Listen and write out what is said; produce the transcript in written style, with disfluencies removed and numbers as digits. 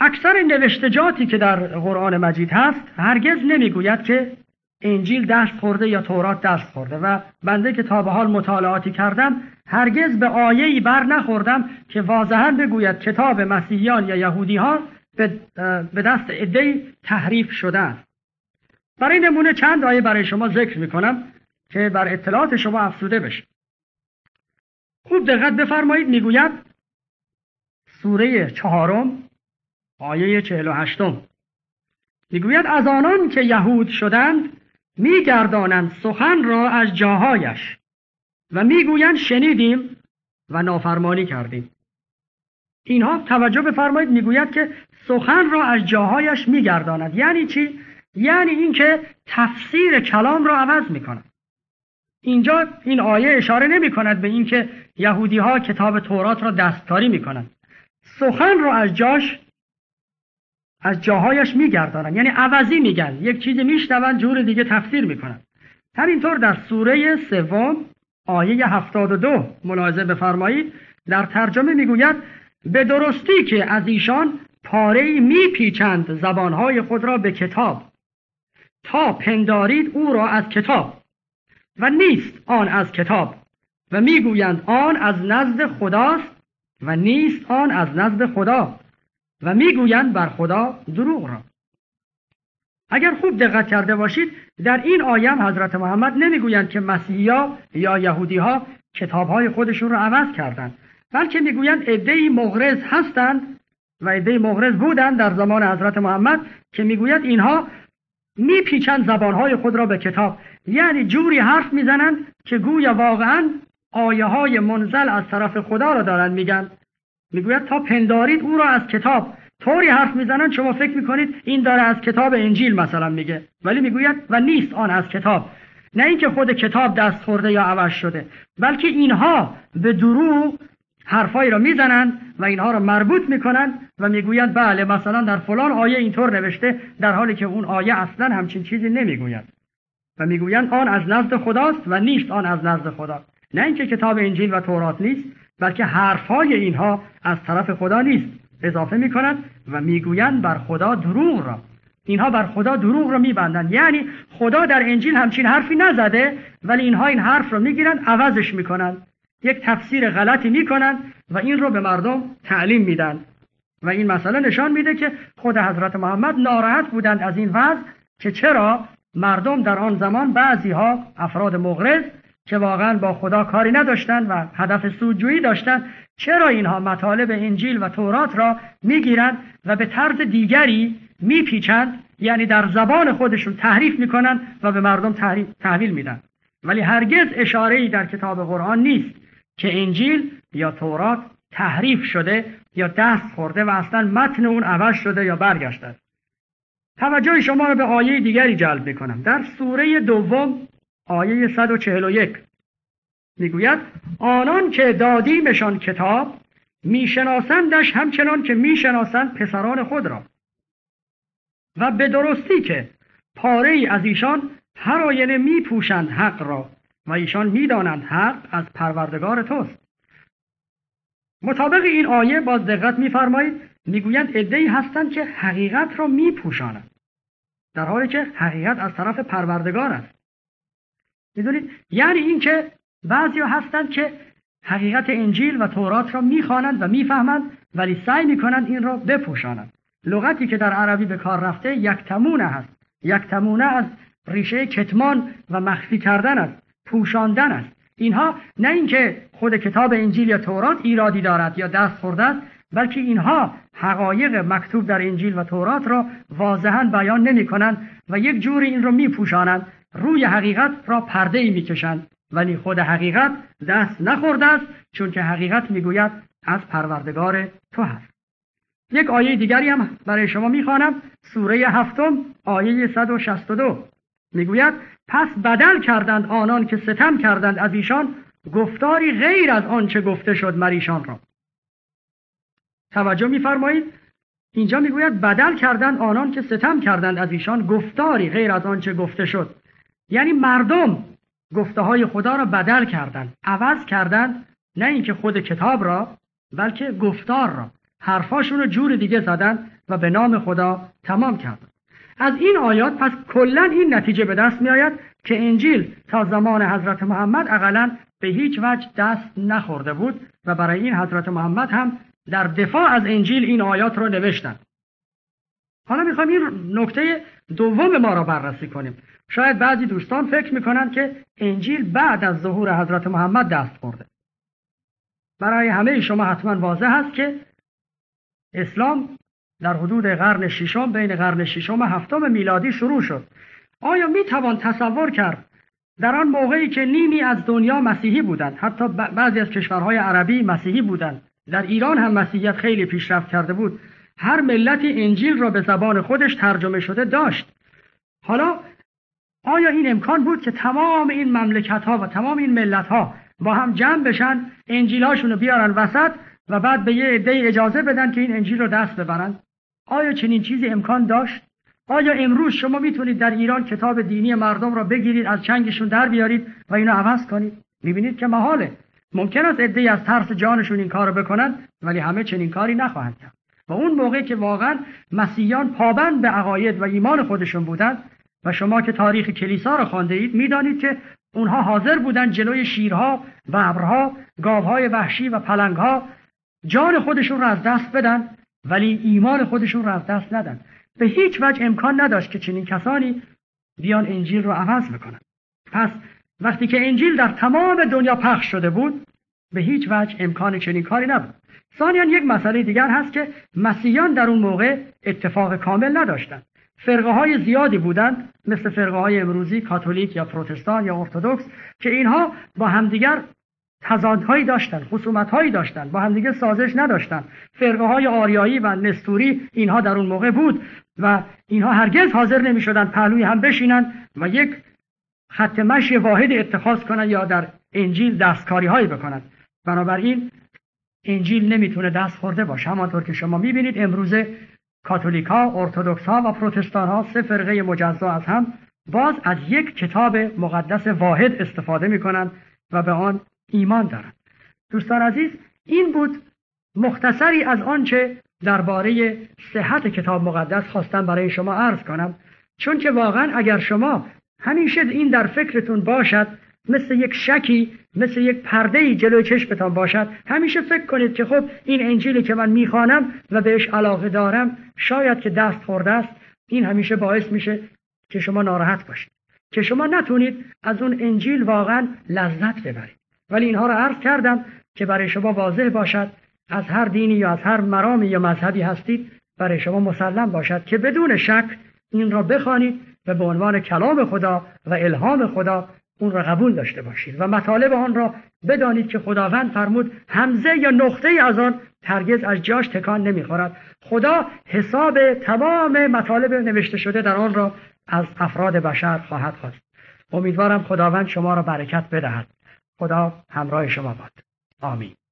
اکثر نوشتجاتی که در قرآن مجید هست هرگز نمیگوید که انجیل دست خورده یا تورات دست خورده و بنده که تا به حال مطالعاتی کردم هرگز به آیه‌ای بر نخوردم که واضحاً بگوید کتاب مسیحیان یا یهودی ها به دست عده‌ای تحریف شده است. برای نمونه چند آیه برای شما ذکر میکنم که بر اطلاعات شما افزوده بشه. خوب دقت بفرمایید، میگوید سوره 4 آیه 48 میگوید از آنان که یهود شدند میگردانند سخن را از جاهایش و میگویند شنیدیم و نافرمانی کردیم. اینها توجه بفرمایید، میگوید که سخن را از جاهایش میگردانند. یعنی چی؟ یعنی اینکه تفسیر کلام را عوض میکنند. اینجا این آیه اشاره نمی کند به اینکه یهودی ها کتاب تورات را دستکاری میکنند. سخن را از جاهایش میگردانند، یعنی عوضی میگن، یک چیزی میشنوند جور دیگه تفسیر میکنن. همینطور در سوره 3 آیه 72 ملاحظه بفرمایید، در ترجمه میگوید به درستی که از ایشان پاره‌ای میپیچند زبانهای خود را به کتاب تا پندارید او را از کتاب و نیست آن از کتاب و میگویند آن از نزد خداست و نیست آن از نزد خدا و میگویند بر خدا دروغ را. اگر خوب دقت کرده باشید در این آیه هم حضرت محمد نمیگویند که مسیحی‌ها یا یهودی‌ها کتاب‌های خودشون رو عوض کردند، بلکه میگویند عده‌ای مغرض هستند و عده‌ای مغرض بودند در زمان حضرت محمد که میگوید اینها میپیچند زبان‌های خود را به کتاب، یعنی جوری حرف میزنند که گویا واقعاً آیه‌های منزل از طرف خدا را دارند میگن. میگوید تا پندارید او را از کتاب، طوری حرف میزنن شما فکر میکنید این داره از کتاب انجیل مثلا میگه، ولی میگوید و نیست آن از کتاب. نه اینکه خود کتاب دست خورده یا عوض شده، بلکه اینها به دروغ حرفایی را میزنن و اینها را مربوط میکنن و میگویند بله مثلا در فلان آیه اینطور نوشته، در حالی که اون آیه اصلا همچین چیزی نمیگوید و میگویند آن از نزد خداست و نیست آن از نزد خدا. نه اینکه کتاب انجیل و تورات نیست، بلکه حرفهای اینها از طرف خدا نیست، اضافه میکنند و میگویند بر خدا دروغ را. اینها بر خدا دروغ را میبندند، یعنی خدا در انجیل همچین حرفی نزده، ولی اینها این حرف را میگیرند عوضش میکنند، یک تفسیر غلطی میکنند و این رو به مردم تعلیم میدن. و این مسئله نشان میده که خود حضرت محمد ناراحت بودند از این وضع که چرا مردم در آن زمان بعضی ها افراد مغرض که واقعا با خدا کاری نداشتند و هدف سودجویی داشتند، چرا اینها مطالب انجیل و تورات را میگیرند و به طرز دیگری میپیچند، یعنی در زبان خودشون تحریف میکنند و به مردم تحویل میدن. ولی هرگز اشاره‌ای در کتاب قرآن نیست که انجیل یا تورات تحریف شده یا دست خورده و اصلا متن اون عوض شده یا برگشته. توجه شما را به آیه دیگری جلب میکنم. در سوره 2 آیه 141 میگوید آنان که دادیمشان کتاب میشناسندش همچنان که میشناسند پسران خود را و به درستی که پاره ای از ایشان هر آینه میپوشند حق را و ایشان میدانند حق از پروردگار توست. مطابق این آیه باز دقت میفرمایید، میگویند عده‌ای هستند که حقیقت را میپوشانند در حالی که حقیقت از طرف پروردگار است. میدونید یعنی این که بعضیا هستند که حقیقت انجیل و تورات را میخوانند و میفهمند ولی سعی میکنند این را بپوشانند. لغتی که در عربی به کار رفته یکتمونه هست. یکتمونه از ریشه کتمان و مخفی کردن است، پوشاندن است. اینها نه اینکه خود کتاب انجیل یا تورات ایرادی دارد یا دست خورده است، بلکه اینها حقایق مکتوب در انجیل و تورات را واضحاً بیان نمی‌کنند و یک جوری این را میپوشانند، روی حقیقت را پرده‌ای میکشند، ولی خود حقیقت دست نخورده است، چون که حقیقت میگوید از پروردگار تو هست. یک آیه دیگری هم برای شما میخوانم، سوره 7 آیه 162 میگوید پس بدل کردند آنان که ستم کردند از ایشان گفتاری غیر از آنچه گفته شد مر ایشان را. توجه میفرمایید، اینجا میگوید بدل کردند آنان که ستم کردند از ایشان گفتاری غیر از آنچه گفته شد، یعنی مردم گفته های خدا را بدل کردند، عوض کردند، نه اینکه خود کتاب را بلکه گفتار را. حرفاشون رو جور دیگه زدن و به نام خدا تمام کردن. از این آیات پس کلا این نتیجه به دست می آید که انجیل تا زمان حضرت محمد اقلاً به هیچ وجه دست نخورده بود و برای این حضرت محمد هم در دفاع از انجیل این آیات رو نوشتن. حالا میخوایم این نکته دوم ما را بررسی کنیم. شاید بعضی دوستان فکر میکنن که انجیل بعد از ظهور حضرت محمد دست خورده. برای همه شما حتما واضح است که اسلام در حدود قرن ششم، بین قرن ششم و هفتم میلادی شروع شد. آیا میتوان تصور کرد در آن موقعی که نیمی از دنیا مسیحی بودند، حتی بعضی از کشورهای عربی مسیحی بودند، در ایران هم مسیحیت خیلی پیشرفت کرده بود، هر ملتی انجیل را به زبان خودش ترجمه شده داشت؟ حالا آیا این امکان بود که تمام این مملکت‌ها و تمام این ملت‌ها با هم جمع بشن، انجیل‌هاشون رو بیارن وسط و بعد به یه عده اجازه بدن که این انجیل رو دست ببرن؟ آیا چنین چیزی امکان داشت؟ آیا امروز شما میتونید در ایران کتاب دینی مردم را بگیرید، از چنگشون در بیارید و اینو عوض کنید؟ میبینید که محاله. ممکن است عده‌ای از ترس جانشون این کارو بکنن، ولی همه چنین کاری نخواهند کرد. و اون موقعی که واقعا مسیحیان پابند به عقاید و ایمان خودشون بودند و شما که تاریخ کلیسا رو خوانده اید میدانید که اونها حاضر بودند جلوی شیرها، ببرها، گاوهای وحشی و پلنگها جان خودشون رو از دست بدن، ولی ایمان خودشون رو از دست ندن. به هیچ وجه امکان نداشت که چنین کسانی بیان انجیل رو عوض بکنن. پس وقتی که انجیل در تمام دنیا پخش شده بود، به هیچ وجه امکان چنین کاری نبود. ثانیاً یک مسئله دیگر هست که مسیحیان در اون موقع اتفاق کامل نداشتند. فرقه های زیادی بودند، مثل فرقه های امروزی کاتولیک یا پروتستان یا ارتدوکس، که اینها با همدیگر تضادهایی داشتند، خصومت‌هایی داشتند، با همدیگه سازش نداشتند. فرقه های آریایی و نستوری اینها در اون موقع بود و اینها هرگز حاضر نمی‌شدند پهلوی هم بشینند و یک خط مشی واحد اتخاذ کنند یا در انجیل دستکاری‌هایی بکنند. بنابراین انجیل نمیتونه دست خورده باشه. همانطور که شما می‌بینید امروزه کاتولیک‌ها، ارتدوکس‌ها و پروتستان‌ها، سه فرقه مجزا از هم، باز از یک کتاب مقدس واحد استفاده می‌کنند و به آن ایمان دارند. دوستان عزیز، این بود مختصری از آنچه درباره صحت کتاب مقدس خواستم برای شما عرض کنم، چون که واقعا اگر شما همیشه این در فکرتون باشد، مثل یک شکی، مثل یک پرده‌ای جلوی چشمتان باشد، همیشه فکر کنید که خب این انجیلی که من میخوانم و بهش علاقه دارم شاید که دست خورده است، این همیشه باعث میشه که شما ناراحت باشید، که شما نتونید از اون انجیل واقعا لذت ببرید. ولی اینها رو عرض کردم که برای شما واضح باشد، از هر دینی یا از هر مرامی یا مذهبی هستید، برای شما مسلم باشد که بدون شک این را بخوانید و به عنوان کلام خدا و الهام خدا اون را قبول داشته باشید و مطالب آن را بدانید که خداوند فرمود همزه یا نقطه از آن هرگز از جاش تکان نمیخورد. خدا حساب تمام مطالب نوشته شده در آن را از افراد بشر خواهد خواست. امیدوارم خداوند شما را برکت بدهد. خدا همراه شما باد. آمین.